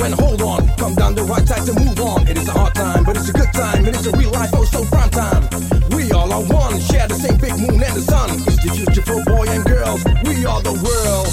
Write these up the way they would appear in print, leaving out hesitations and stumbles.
and hold on. Come down the right side to move on. It is a hard time, but it's a good time. It is a real life, oh so prime time. We all are one, share the same big moon and the sun. It's the future for boy and girls. We are the world.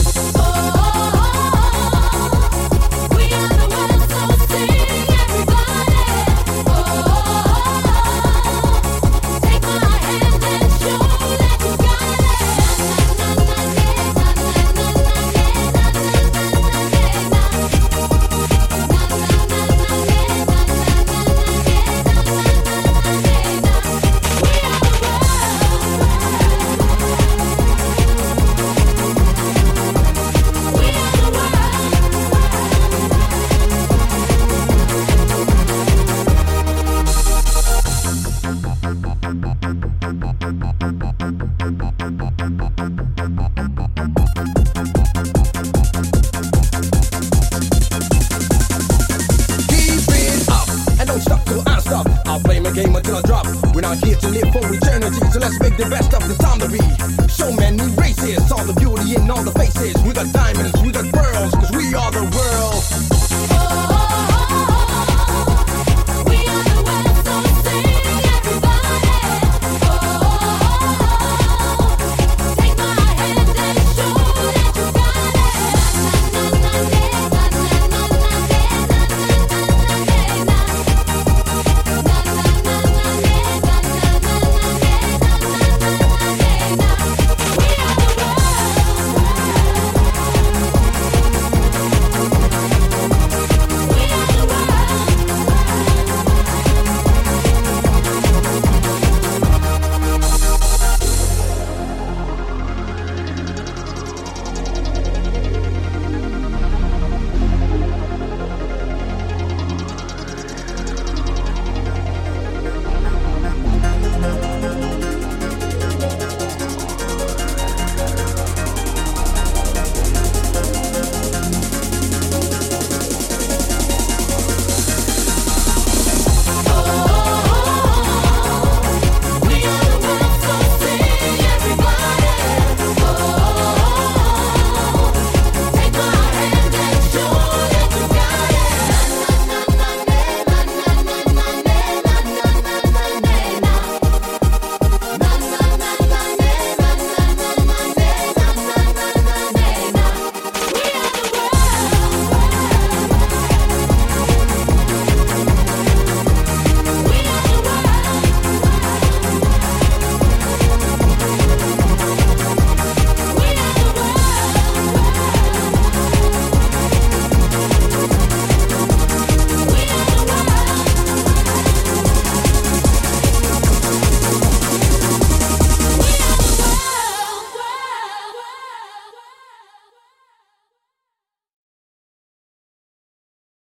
Game until I drop. We're not here to live for eternity, so let's make the best of the time to be. So many races, all the beauty in all the faces. We got diamonds